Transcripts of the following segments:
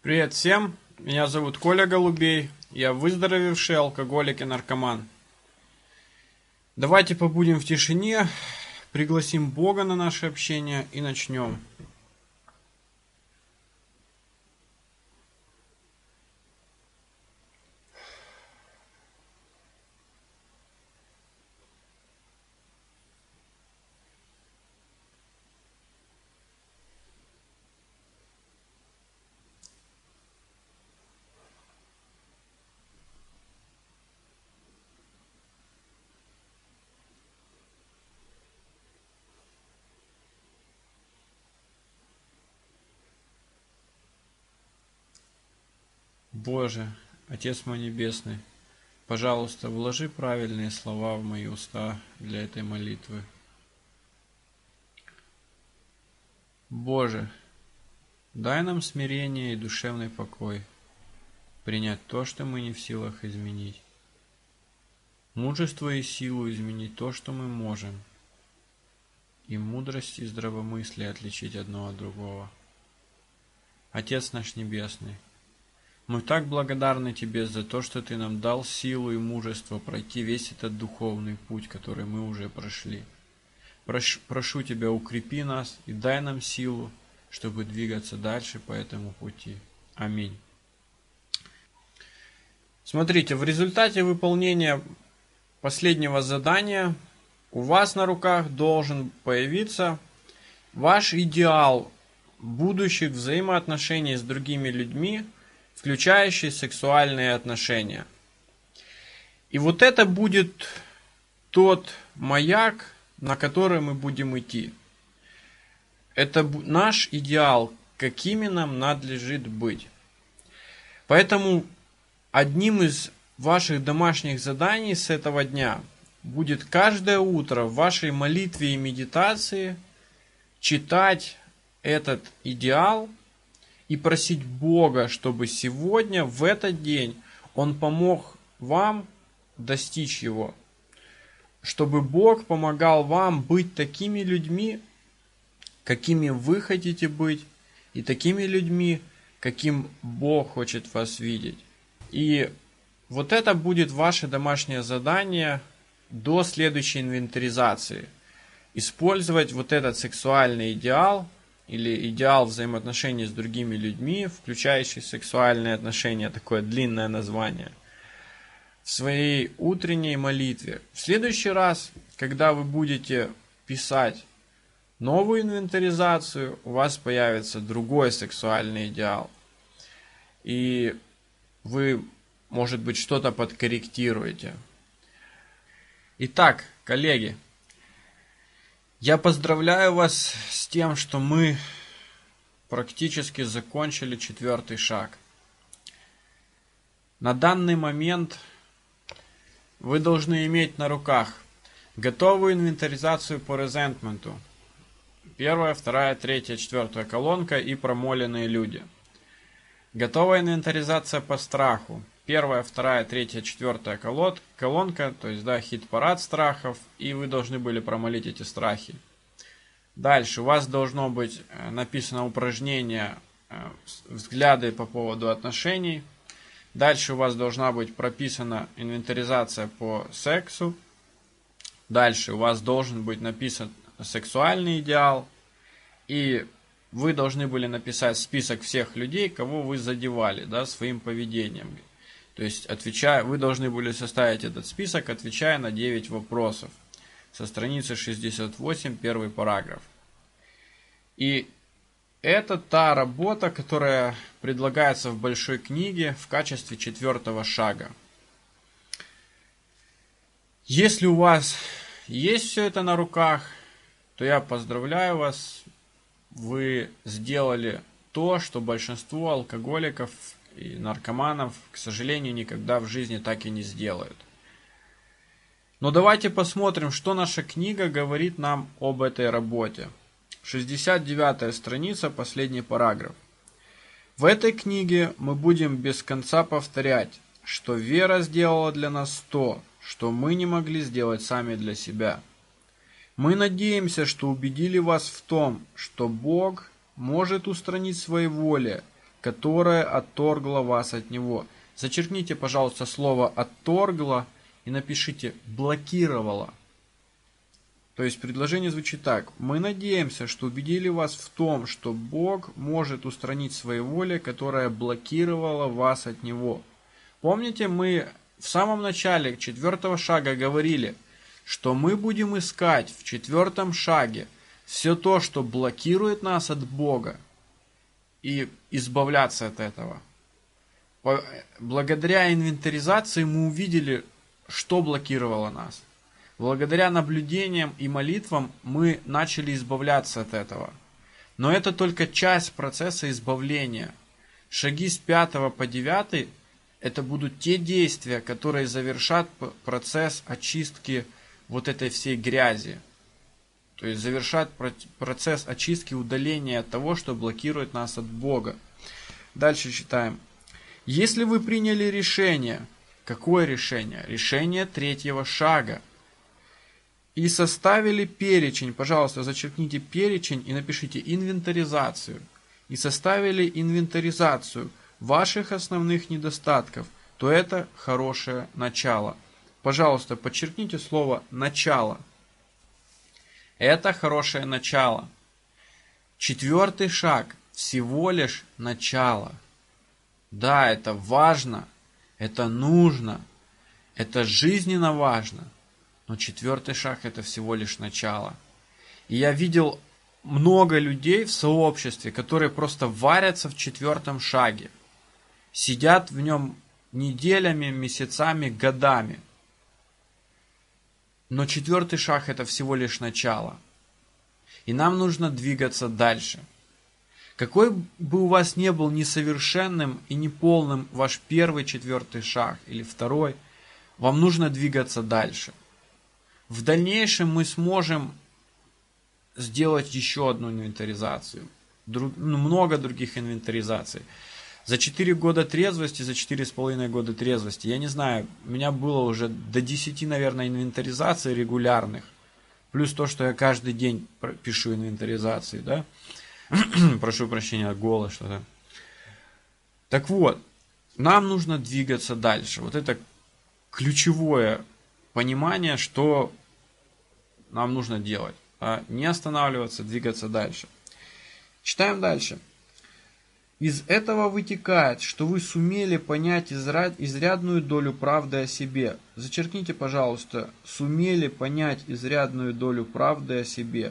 Привет всем, меня зовут Коля Голубей, я выздоровевший алкоголик и наркоман. Давайте побудем в тишине, пригласим Бога на наше общение и начнем. Боже, Отец мой Небесный, пожалуйста, вложи правильные слова в мои уста для этой молитвы. Боже, дай нам смирение и душевный покой, принять то, что мы не в силах изменить, мужество и силу изменить то, что мы можем, и мудрость и здравомыслие отличить одно от другого. Отец наш Небесный, мы так благодарны Тебе за то, что Ты нам дал силу и мужество пройти весь этот духовный путь, который мы уже прошли. Прошу Тебя, укрепи нас и дай нам силу, чтобы двигаться дальше по этому пути. Аминь. Смотрите, в результате выполнения последнего задания у вас на руках должен появиться ваш идеал будущих взаимоотношений с другими людьми, включающий сексуальные отношения. И вот это будет тот маяк, на который мы будем идти. Это наш идеал, какими нам надлежит быть. Поэтому одним из ваших домашних заданий с этого дня будет каждое утро в вашей молитве и медитации читать этот идеал и просить Бога, чтобы сегодня, в этот день, Он помог вам достичь его. Чтобы Бог помогал вам быть такими людьми, какими вы хотите быть, и такими людьми, каким Бог хочет вас видеть. И вот это будет ваше домашнее задание до следующей инвентаризации. Использовать вот этот сексуальный идеал, или идеал взаимоотношений с другими людьми, включающий сексуальные отношения, такое длинное название, в своей утренней молитве. В следующий раз, когда вы будете писать новую инвентаризацию, у вас появится другой сексуальный идеал. И вы, может быть, что-то подкорректируете. Итак, коллеги, я поздравляю вас с тем, что мы практически закончили 4-й шаг. На данный момент вы должны иметь на руках готовую инвентаризацию по резентменту. 1, 2, 3, 4 колонка и промоленные люди. Готовая инвентаризация по страху. 1, 2, 3, 4 колонка, то есть хит-парад страхов, и вы должны были промолить эти страхи. Дальше у вас должно быть написано упражнение «Взгляды по поводу отношений». Дальше у вас должна быть прописана инвентаризация по сексу. Дальше у вас должен быть написан сексуальный идеал. И вы должны были написать список всех людей, кого вы задевали своим поведением. То есть, вы должны были составить этот список, отвечая на 9 вопросов. Со страницы 68, первый параграф. И это та работа, которая предлагается в большой книге в качестве 4-го шага. Если у вас есть все это на руках, то я поздравляю вас. Вы сделали то, что большинство алкоголиков и наркоманов, к сожалению, никогда в жизни так и не сделают. Но давайте посмотрим, что наша книга говорит нам об этой работе. 69-я страница, последний параграф. В этой книге мы будем без конца повторять, что вера сделала для нас то, что мы не могли сделать сами для себя. Мы надеемся, что убедили вас в том, что Бог может устранить своеволие, которое отторгло вас от Него. Зачеркните, пожалуйста, слово «отторгло» и напишите «блокировало». То есть предложение звучит так. Мы надеемся, что убедили вас в том, что Бог может устранить своеволие, которое блокировало вас от Него. Помните, мы в самом начале 4-го шага говорили, что мы будем искать в 4-м шаге все то, что блокирует нас от Бога, и избавляться от этого. Благодаря инвентаризации мы увидели, что блокировало нас. Благодаря наблюдениям и молитвам мы начали избавляться от этого. Но это только часть процесса избавления. Шаги с 5 по 9 это будут те действия, которые завершат процесс очистки вот этой всей грязи. То есть завершат процесс очистки, удаления от того, что блокирует нас от Бога. Дальше читаем. Если вы приняли решение, какое решение? Решение 3-го шага. И составили перечень, пожалуйста, зачеркните перечень и напишите инвентаризацию. И составили инвентаризацию ваших основных недостатков, то это хорошее начало. Пожалуйста, подчеркните слово «начало». Это хорошее начало. 4-й шаг всего лишь начало. Да, это важно, это нужно, это жизненно важно. Но 4-й шаг это всего лишь начало. И я видел много людей в сообществе, которые просто варятся в 4-м шаге. Сидят в нем неделями, месяцами, годами. Но 4-й шаг это всего лишь начало. И нам нужно двигаться дальше. Какой бы у вас ни был несовершенным и неполным ваш 1-й, 4-й шаг или 2-й, вам нужно двигаться дальше. В дальнейшем мы сможем сделать еще одну инвентаризацию. Много других инвентаризаций. За 4 года трезвости, за 4,5 года трезвости, я не знаю, у меня было уже до 10, наверное, инвентаризаций регулярных. Плюс то, что я каждый день пишу инвентаризации, да? Прошу прощения, голос что-то. Так вот, нам нужно двигаться дальше. Вот это ключевое понимание, что нам нужно делать. А не останавливаться, двигаться дальше. Читаем дальше. Из этого вытекает, что вы сумели понять изрядную долю правды о себе. Зачеркните, пожалуйста, сумели понять изрядную долю правды о себе.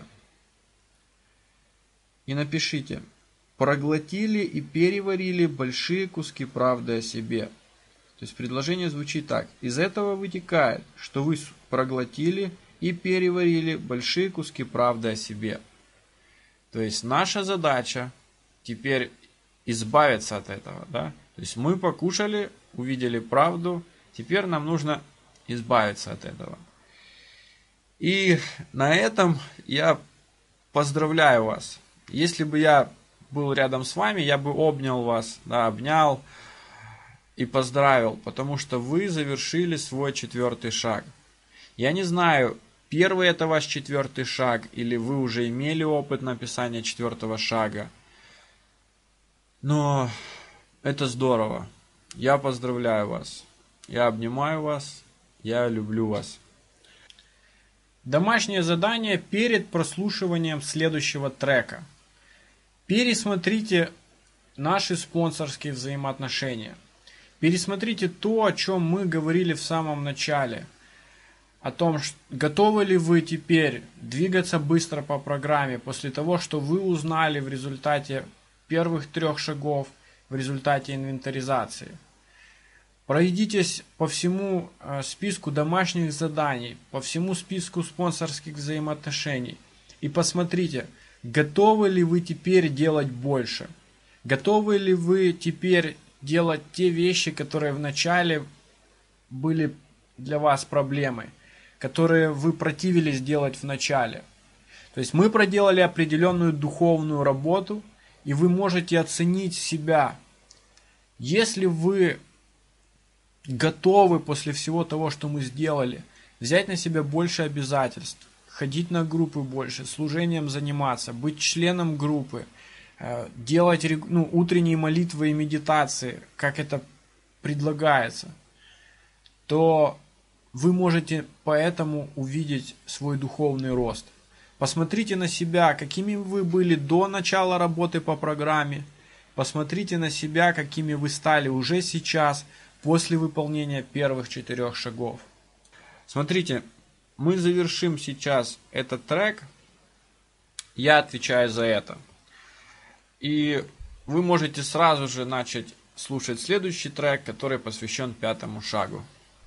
И напишите, проглотили и переварили большие куски правды о себе. То есть предложение звучит так. Из этого вытекает, что вы проглотили и переварили большие куски правды о себе. То есть наша задача теперь избавиться от этого. Да? То есть мы покушали, увидели правду, теперь нам нужно избавиться от этого. И на этом я поздравляю вас. Если бы я был рядом с вами, я бы обнял вас, да, обнял и поздравил, потому что вы завершили свой 4-й шаг. Я не знаю, первый это ваш 4-й шаг, или вы уже имели опыт написания 4-го шага. Но это здорово. Я поздравляю вас. Я обнимаю вас. Я люблю вас. Домашнее задание перед прослушиванием следующего трека. Пересмотрите наши спонсорские взаимоотношения. Пересмотрите то, о чем мы говорили в самом начале. О том, готовы ли вы теперь двигаться быстро по программе после того, что вы узнали в результате первых 3 шагов, в результате инвентаризации. Пройдитесь по всему списку домашних заданий, по всему списку спонсорских взаимоотношений и посмотрите, готовы ли вы теперь делать больше. Готовы ли вы теперь делать те вещи, которые вначале были для вас проблемой, которые вы противились делать в начале. То есть мы проделали определенную духовную работу, и вы можете оценить себя. Если вы готовы после всего того, что мы сделали, взять на себя больше обязательств, ходить на группы больше, служением заниматься, быть членом группы, делать утренние молитвы и медитации, как это предлагается, то вы можете поэтому увидеть свой духовный рост. Посмотрите на себя, какими вы были до начала работы по программе. Посмотрите на себя, какими вы стали уже сейчас, после выполнения первых 4 шагов. Смотрите, мы завершим сейчас этот трек. Я отвечаю за это. И вы можете сразу же начать слушать следующий трек, который посвящен 5-му шагу.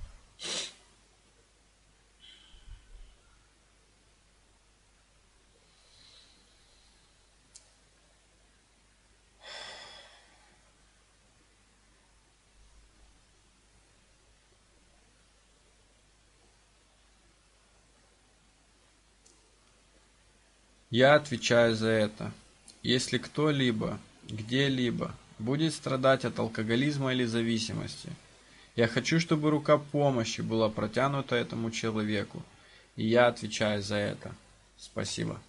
Я отвечаю за это. Если кто-либо, где-либо будет страдать от алкоголизма или зависимости, я хочу, чтобы рука помощи была протянута этому человеку. И я отвечаю за это. Спасибо.